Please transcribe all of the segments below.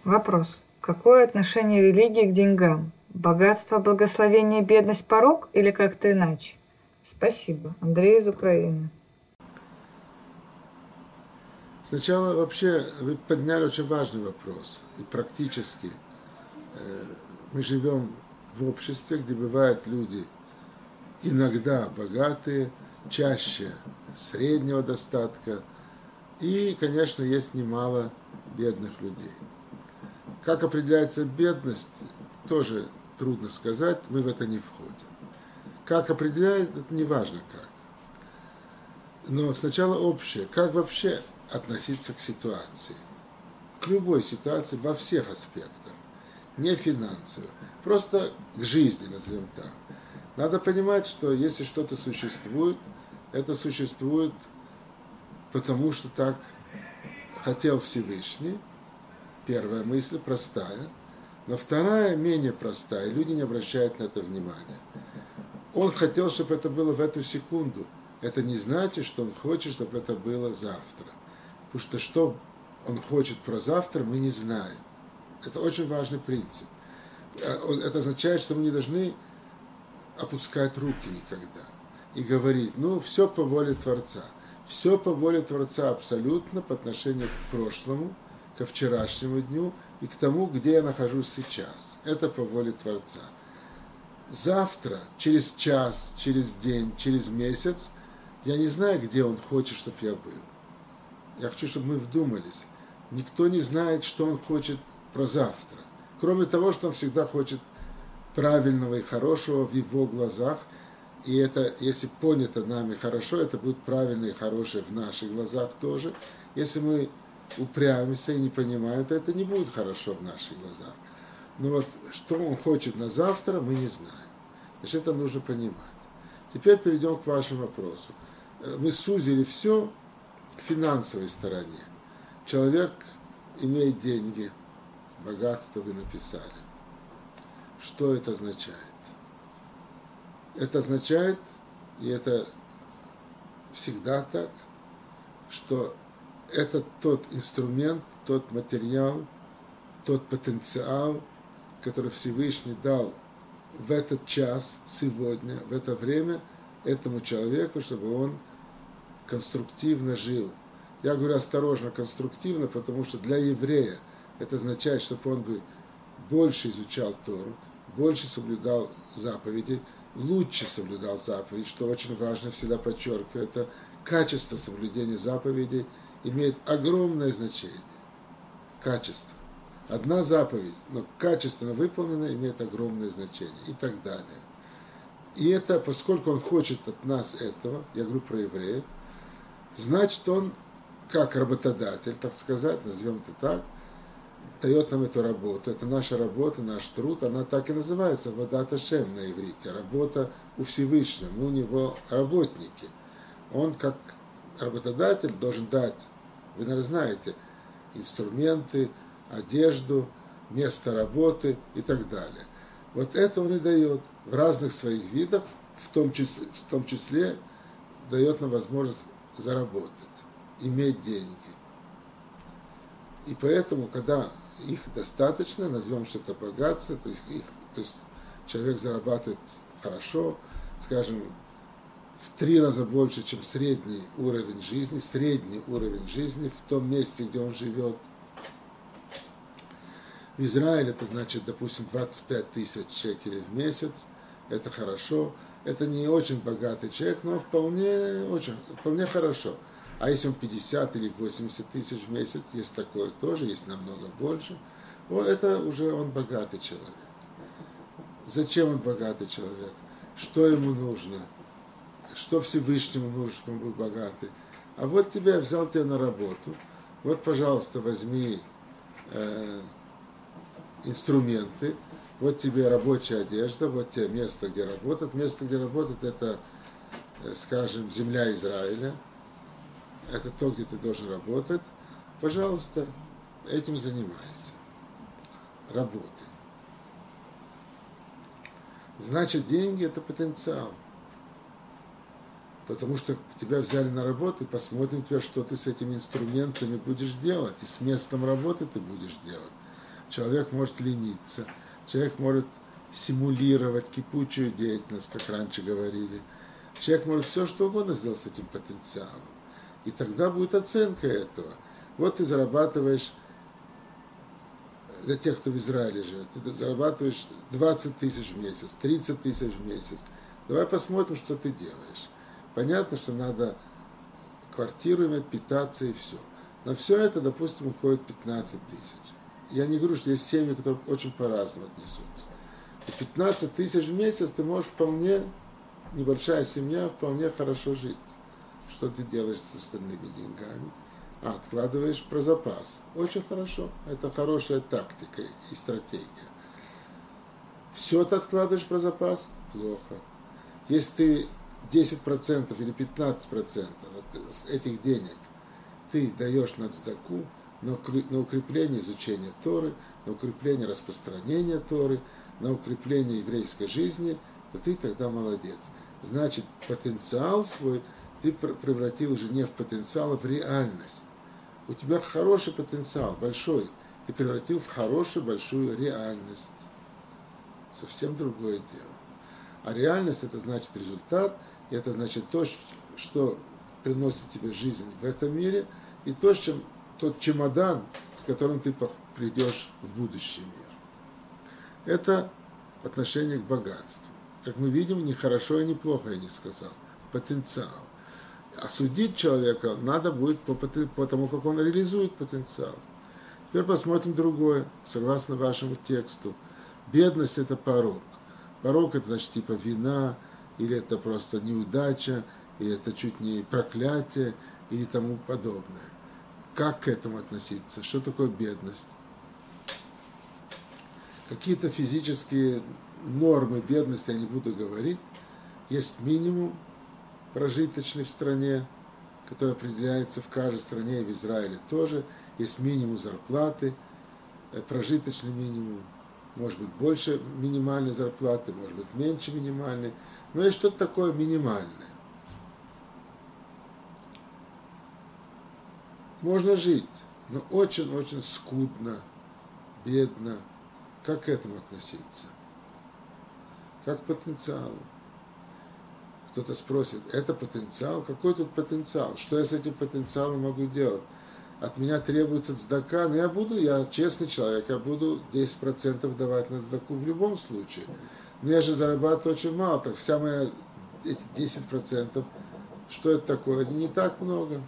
Вопрос. Какое отношение религии к деньгам? Богатство, благословение, бедность, порок или как-то иначе? Спасибо. Андрей из Украины. Сначала вообще вы подняли очень важный вопрос. И практически мы живем в обществе, где бывают люди иногда богатые, чаще среднего достатка. И, конечно, есть немало бедных людей. Как определяется бедность, тоже трудно сказать, мы в это не входим. Как определяет, это не важно как. Но сначала общее. Как вообще относиться к ситуации? К любой ситуации во всех аспектах. Не финансово. Просто к жизни, назовем так. Надо понимать, что если что-то существует, это существует потому, что так хотел Всевышний. Первая мысль простая. Но вторая менее простая. Люди не обращают на это внимания. Он хотел, чтобы это было в эту секунду. Это не значит, что он хочет, чтобы это было завтра. Потому что он хочет про завтра, мы не знаем. Это очень важный принцип. Это означает, что мы не должны опускать руки никогда. И говорить, все по воле Творца. Все по воле Творца абсолютно по отношению к прошлому, ко вчерашнему дню и к тому, где я нахожусь сейчас. Это по воле Творца. Завтра, через час, через день, через месяц, я не знаю, где он хочет, чтобы я был. Я хочу, чтобы мы вдумались. Никто не знает, что он хочет про завтра. Кроме того, что он всегда хочет правильного и хорошего в его глазах. И это, если понято нами хорошо, это будет правильно и хорошее в наших глазах тоже. Если мы упрямимся и не понимаем, то это не будет хорошо в наших глазах. Но вот что он хочет на завтра, мы не знаем. Значит, это нужно понимать. Теперь перейдем к вашему вопросу. Мы сузили все к финансовой стороне. Человек имеет деньги, богатство вы написали. Что это означает? Это означает, и это всегда так, что это тот инструмент, тот материал, тот потенциал, который Всевышний дал в этот час, сегодня, в это время, этому человеку, чтобы он конструктивно жил. Я говорю осторожно, конструктивно, потому что для еврея это означает, чтобы он бы больше изучал Тору, больше соблюдал заповеди, лучше соблюдал заповеди, что очень важно, всегда подчеркиваю, это качество соблюдения заповедей имеет огромное значение. Качество. Одна заповедь, но качественно выполнена, имеет огромное значение и так далее. И это, поскольку он хочет от нас этого, я говорю про евреев, значит он, как работодатель, так сказать, назовем это так, дает нам эту работу. Это наша работа, наш труд, она так и называется, Аводат Ашем на иврите, работа у Всевышнего, мы у него работники. Он, как работодатель, должен дать, вы, наверное, знаете, инструменты, одежду, место работы и так далее. Вот это он и дает в разных своих видах, в том числе дает нам возможность заработать, иметь деньги. И поэтому, когда их достаточно, назовем что-то богатство, то есть человек зарабатывает хорошо, скажем, в 3 раза больше, чем средний уровень жизни в том месте, где он живет. В Израиле это значит, допустим, 25 тысяч шекелей в месяц, это хорошо, это не очень богатый человек, но вполне хорошо. А если он 50 или 80 тысяч в месяц, есть такое тоже, есть намного больше, вот это уже он богатый человек. Зачем он богатый человек? Что ему нужно? Что Всевышнему нужно, чтобы он был богатый? А вот я взял тебя на работу, вот, пожалуйста, возьми инструменты, вот тебе рабочая одежда, вот тебе место, где работать. Место, где работать, это, скажем, земля Израиля. Это то, где ты должен работать. Пожалуйста, этим занимайся. Работай. Значит, деньги – это потенциал. Потому что тебя взяли на работу, и посмотрим тебя, что ты с этими инструментами будешь делать, и с местом работы ты будешь делать. человек может лениться, человек может симулировать кипучую деятельность, как раньше говорили. Человек может все что угодно сделать с этим потенциалом. И тогда будет оценка этого. Вот ты зарабатываешь, для тех, кто в Израиле живет, ты зарабатываешь 20 тысяч в месяц, 30 тысяч в месяц. Давай посмотрим, что ты делаешь. Понятно, что надо квартиру иметь, питаться и все. На все это, допустим, уходит 15 тысяч. Я не говорю, что есть семьи, которые очень по-разному отнесутся. И 15 тысяч в месяц ты можешь вполне, небольшая семья, вполне хорошо жить. Что ты делаешь с остальными деньгами? Откладываешь про запас. Очень хорошо. Это хорошая тактика и стратегия. Все ты откладываешь про запас? Плохо. Если ты 10% или 15% от этих денег ты даешь на цдаку, на укрепление изучения Торы, на укрепление распространения Торы, на укрепление еврейской жизни, то ты тогда молодец. Значит, потенциал свой ты превратил уже не в потенциал, а в реальность. У тебя хороший потенциал, большой. Ты превратил в хорошую, большую реальность. Совсем другое дело. А реальность – это значит результат, и это значит то, что приносит тебе жизнь в этом мире, и то, тот чемодан, с которым ты придешь в будущий мир. Это отношение к богатству. Как мы видим, не хорошо и не плохо, я не сказал. Потенциал. А судить человека надо будет по тому, как он реализует потенциал. Теперь посмотрим другое, согласно вашему тексту. Бедность – это порок. Порок – это, значит, типа вина, или это просто неудача, или это чуть не проклятие, или тому подобное. Как к этому относиться? Что такое бедность? Какие-то физические нормы бедности я не буду говорить. Есть минимум прожиточный в стране, который определяется в каждой стране, и в Израиле тоже. Есть минимум зарплаты, прожиточный минимум, может быть больше минимальной зарплаты, может быть меньше минимальной, но есть что-то такое минимальное. Можно жить, но очень-очень скудно, бедно. Как к этому относиться? Как к потенциалу? Кто-то спросит, это потенциал? Какой тут потенциал? Что я с этим потенциалом могу делать? От меня требуется цдака, но я честный человек, я буду 10% давать на цдаку в любом случае. Но я же зарабатываю очень мало, так вся моя, эти 10%, что это такое? Не так много.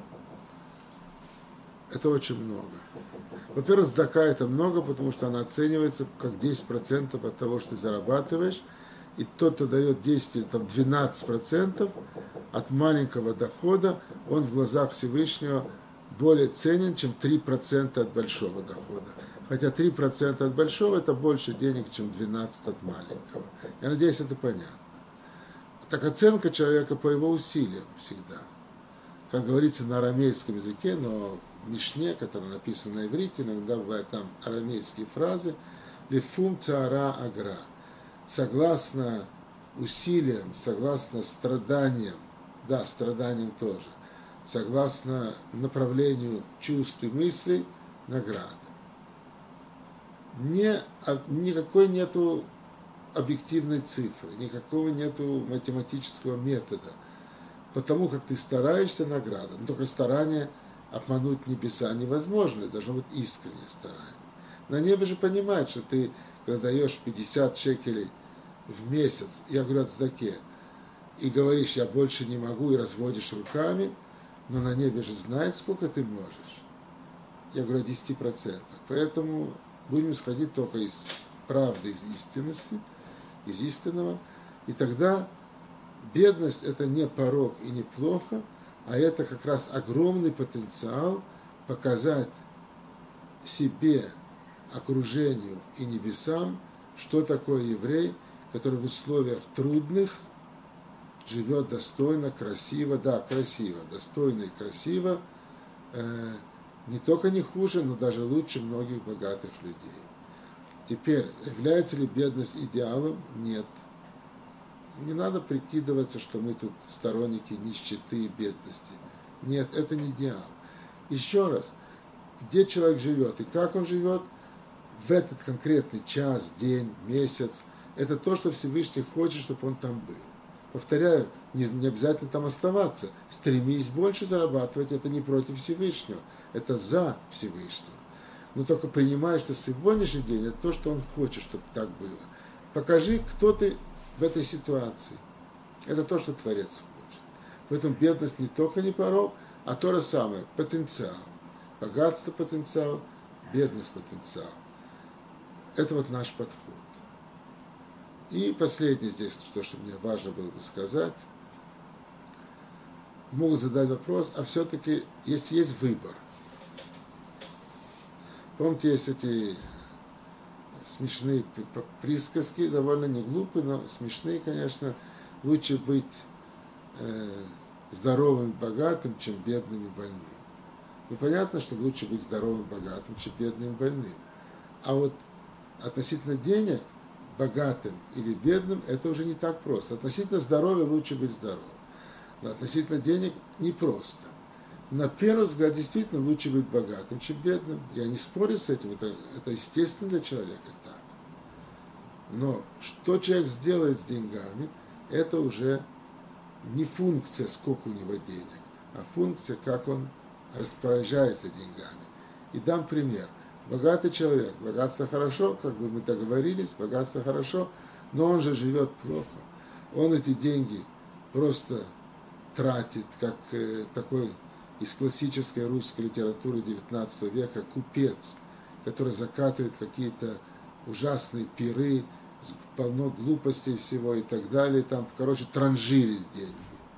Это очень много. Во-первых, цдака это много, потому что она оценивается как 10% от того, что ты зарабатываешь. И тот, кто дает 10 или 12% от маленького дохода, он в глазах Всевышнего более ценен, чем 3% от большого дохода. Хотя 3% от большого – это больше денег, чем 12% от маленького. Я надеюсь, это понятно. Так оценка человека по его усилиям всегда. Как говорится на арамейском языке, но в Мишне, которая написана на иврите, иногда бывают там арамейские фразы «лифум цаара агра». Согласно усилиям, согласно страданиям, да, страданиям тоже, согласно направлению чувств и мыслей, награда. Никакой нету объективной цифры, никакого нету математического метода. Потому как ты стараешься, награда. Но только старание обмануть небеса невозможно, должно быть искреннее старание. На небе же понимают, что ты, когда даешь 50 шекелей в месяц, я говорю о цдаке, и говоришь, я больше не могу, и разводишь руками, но на небе же знает, сколько ты можешь. Я говорю о 10%. Поэтому будем исходить только из правды, из истинности, из истинного. И тогда бедность – это не порок и не плохо, а это как раз огромный потенциал показать себе, окружению и небесам, что такое еврей, который в условиях трудных живет достойно, красиво, да, красиво, достойно и красиво, не только не хуже, но даже лучше многих богатых людей. Теперь, является ли бедность идеалом? Нет. Не надо прикидываться, что мы тут сторонники нищеты и бедности. Нет, это не идеал. Еще раз, где человек живет и как он живет, в этот конкретный час, день, месяц, это то, что Всевышний хочет, чтобы он там был. Повторяю, не обязательно там оставаться. Стремись больше зарабатывать, это не против Всевышнего, это за Всевышнего. Но только принимай, что сегодняшний день это то, что он хочет, чтобы так было. Покажи, кто ты в этой ситуации. Это то, что Творец хочет. Поэтому бедность не только не порок, а то же самое, потенциал. Богатство потенциал, бедность потенциал. Это вот наш подход. И последнее здесь, то, что мне важно было бы сказать. Могут задать вопрос, а все-таки, если есть выбор. Помните, есть эти смешные присказки, довольно не глупые, но смешные, конечно. Лучше быть здоровым и богатым, чем бедным и больным. Ну, понятно, что лучше быть здоровым и богатым, чем бедным и больным. А вот относительно денег, богатым или бедным, это уже не так просто. Относительно здоровья лучше быть здоровым. Но относительно денег непросто. На первый взгляд, действительно, лучше быть богатым, чем бедным. Я не спорю с этим, это естественно для человека так. Но что человек сделает с деньгами, это уже не функция, сколько у него денег, а функция, как он распоряжается деньгами. И дам пример. Богатый человек, богатство хорошо, как бы мы договорились, богатство хорошо, но он же живет плохо. Он эти деньги просто тратит, как такой из классической русской литературы XIX века купец, который закатывает какие-то ужасные пиры, полно глупостей всего и так далее, там, короче, транжирит деньги.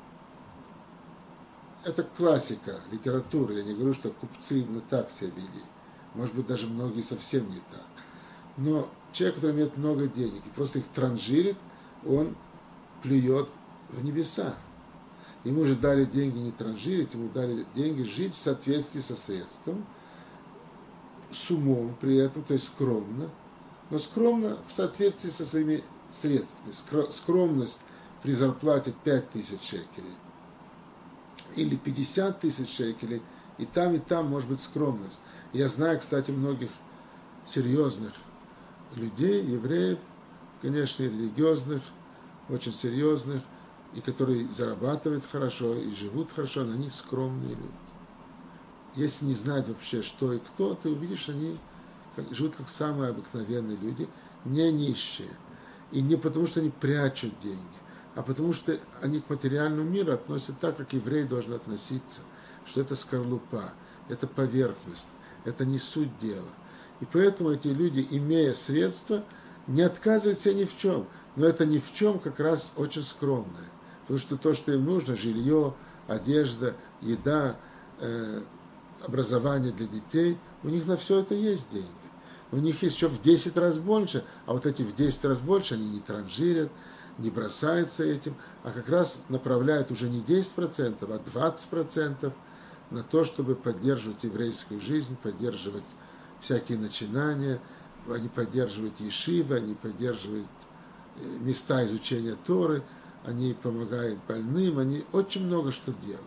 Это классика литературы, я не говорю, что купцы именно так себя вели. Может быть, даже многие совсем не так. Но человек, который имеет много денег и просто их транжирит, он плюет в небеса. Ему же дали деньги не транжирить, ему дали деньги жить в соответствии со средством, с умом при этом, то есть скромно, но скромно в соответствии со своими средствами. Скромность при зарплате 5000 шекелей или 50 тысяч шекелей, и там может быть скромность. Я знаю, кстати, многих серьезных людей, евреев, конечно, религиозных, очень серьезных, и которые зарабатывают хорошо, и живут хорошо, но они скромные люди. Если не знать вообще, что и кто, ты увидишь, они живут как самые обыкновенные люди, не нищие. И не потому, что они прячут деньги, а потому, что они к материальному миру относятся так, как еврей должен относиться, что это скорлупа, это поверхность, это не суть дела. И поэтому эти люди, имея средства, не отказывают себе ни в чем. Но это ни в чем как раз очень скромное. Потому что то, что им нужно, жилье, одежда, еда, образование для детей, у них на все это есть деньги. У них есть еще в 10 раз больше, а вот эти в 10 раз больше они не транжирят, не бросаются этим, а как раз направляют уже не 10%, а 20% на то, чтобы поддерживать еврейскую жизнь, поддерживать всякие начинания, они поддерживают ешивы, они поддерживают места изучения Торы, они помогают больным, они очень много что делают.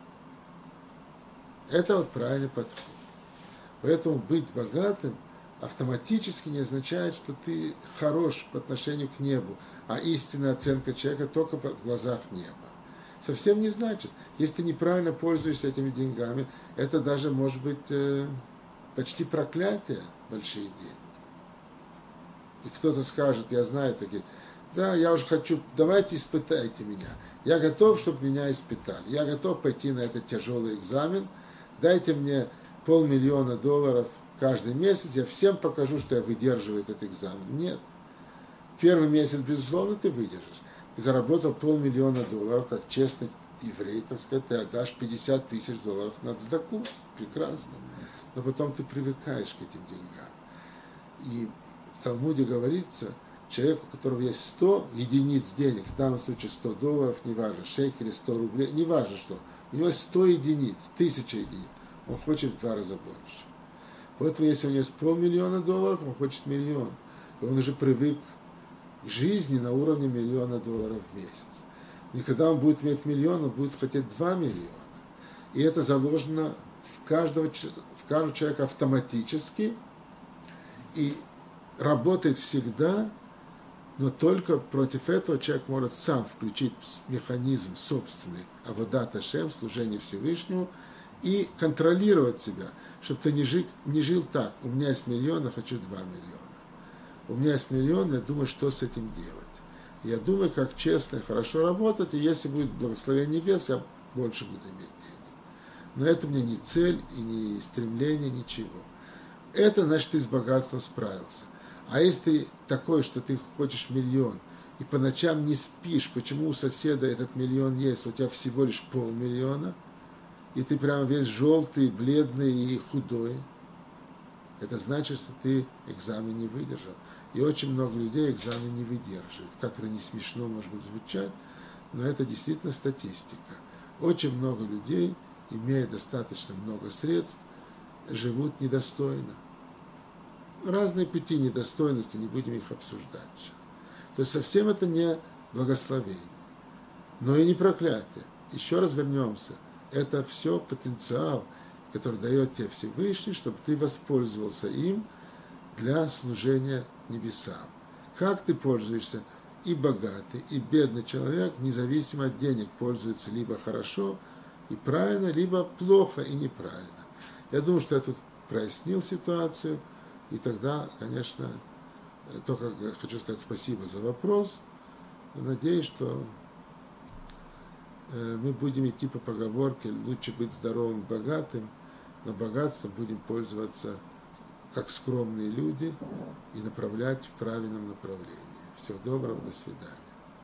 Это вот правильный подход. Поэтому быть богатым автоматически не означает, что ты хорош по отношению к небу, а истинная оценка человека только в глазах неба. Совсем не значит. Если ты неправильно пользуешься этими деньгами, это даже может быть почти проклятие, большие деньги. И кто-то скажет, я знаю такие, да, я уже хочу, давайте испытайте меня. Я готов, чтобы меня испытали. Я готов пойти на этот тяжелый экзамен. Дайте мне $500 000 каждый месяц, я всем покажу, что я выдерживаю этот экзамен. Нет. Первый месяц, безусловно, ты выдержишь. Ты заработал $500 000, как честный еврей, так сказать, ты отдашь $50 000 на цдаку. Прекрасно. Но потом ты привыкаешь к этим деньгам. И в Талмуде говорится, человеку, у которого есть 100 единиц денег, в данном случае $100, неважно, шекели, 100 рублей, неважно что, у него есть 100 единиц, 1000 единиц, он хочет в 2 раза больше. Поэтому, если у него есть $500 000, он хочет $1 000 000. И он уже привык к жизни на уровне $1 000 000 в месяц. И когда он будет иметь $1 000 000, он будет хотеть 2 миллиона. И это заложено в каждого человека автоматически. и работает всегда, но только против этого человек может сам включить механизм собственный, аводат Ашем, служение Всевышнему, и контролировать себя, чтобы ты не жил так, у меня есть миллион, я хочу 2 миллиона. У меня есть миллион, я думаю, что с этим делать. Я думаю, как честно и хорошо работать, и если будет благословение небес, я больше буду иметь денег. Но это мне не цель и не стремление, ничего. Это значит, ты с богатством справился. А если ты такой, что ты хочешь миллион, и по ночам не спишь, почему у соседа этот миллион есть, у тебя всего лишь 500 000, и ты прям весь желтый, бледный и худой, это значит, что ты экзамен не выдержал. И очень много людей экзамен не выдерживают. Как это не смешно, может быть, звучать, но это действительно статистика. Очень много людей, имея достаточно много средств, живут недостойно. Разные пути недостойности, не будем их обсуждать. То есть совсем это не благословение, но и не проклятие. Еще раз вернемся. Это все потенциал, который дает тебе Всевышний, чтобы ты воспользовался им для служения небесам. Как ты пользуешься? И богатый, и бедный человек, независимо от денег, пользуется либо хорошо и правильно, либо плохо и неправильно. Я думаю, что я тут прояснил ситуацию, и тогда, конечно, только хочу сказать спасибо за вопрос. Надеюсь, что мы будем идти по поговорке «лучше быть здоровым и богатым», но богатством будем пользоваться как скромные люди и направлять в правильном направлении. Всего доброго, до свидания.